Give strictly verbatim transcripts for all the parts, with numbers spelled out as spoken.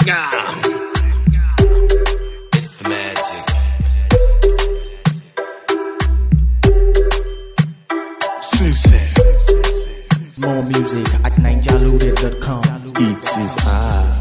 Yeah. It's the magic. Exclusive. More music at ninjalude dot com. It is I.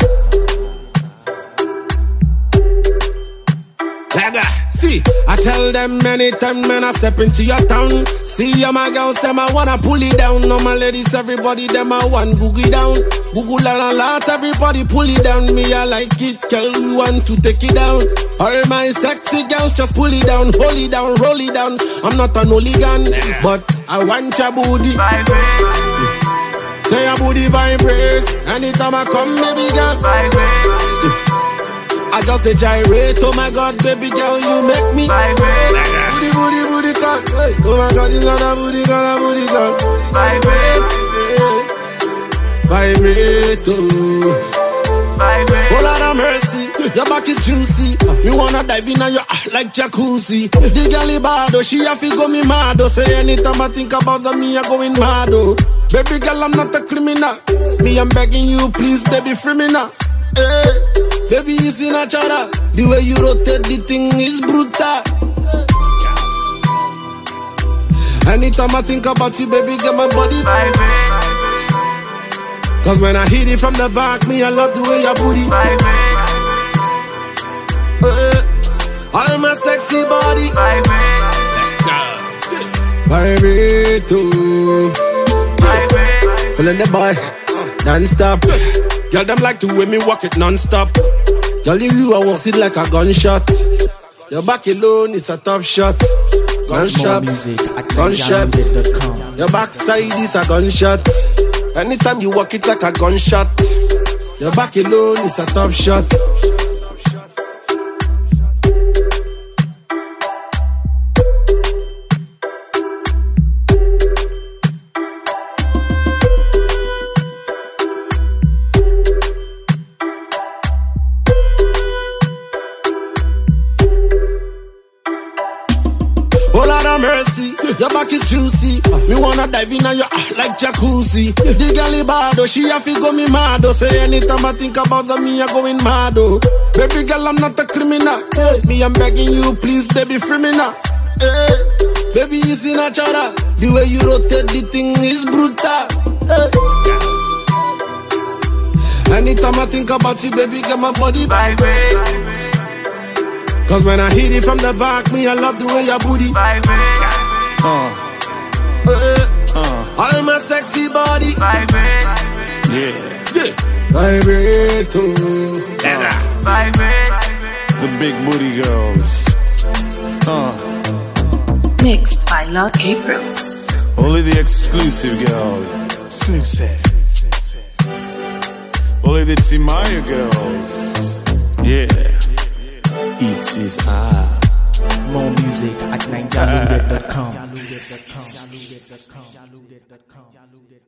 Laga. See, I tell them anytime when I step into your town. See ya my girls, them I wanna pull it down. No my ladies, everybody, them I want boogie down. Google and a lot, everybody pull it down. Me I like it, girl, we want to take it down. All my sexy girls just pull it down, hold it down, roll it down. I'm not an hooligan, but I want your booty. Vibrate. Say your booty vibrate. Anytime I come, baby girl, Vibrate. I just a gyrate. Oh my God, baby girl, you make me Vibrate. booty, booty, booty call. Oh my God, it's not a booty call, a booty call. Vibrate. Vibrate, oh. Vibrate. Oh Lord of mercy, your back is juicy. Me wanna dive in on your ah, like jacuzzi. The girl bad, oh, she have to go me mad. Oh, say anytime I think about the me, I going mad. Oh, baby girl, I'm not a criminal. Me, I'm begging you, please, baby, free me now. Hey, baby, it's natural. The way you rotate the thing is brutal. Anytime I think about you, baby, get my body Vibrate. Cause when I hit it from the back, me, I love the way your booty Vibrate. uh, all my sexy body Vibrate. Vibrate, oh. Vibrate. Feeling the boy, non-stop. Girl, them like to way me walk it non-stop. Girl, you I walk it like a gunshot. Your back alone is a top shot. More Gunshot, music at gunshot. ninjalude dot com. Your backside is a gunshot. Anytime you walk it like a gunshot. Your back alone is a top shot. Oh Lord of mercy, your back is juicy. Me wanna dive in on your ah, like jacuzzi. The girl bad, oh, she have to go me mad. Oh, say anytime I think about the me, I going mad. Oh, baby girl, I'm not a criminal. Hey, me, I'm begging you, please, baby, free me now. Hey, baby, it's natural. The way you rotate the thing is brutal. Hey. Anytime I think about you, baby, get my body Vibrate. Cause when I hit it from the back, me, I love the way your booty Vibrate. Uh, uh, uh, all my sexy body Vibrate. yeah. yeah. Vibrate, oh. Vibrate. The big booty girls. Uh, Mixed by Lord Gabriels. only the exclusive girls. Exclusive. Only the Timaya girls. Yeah. It is I. More music at ninjalude dot com.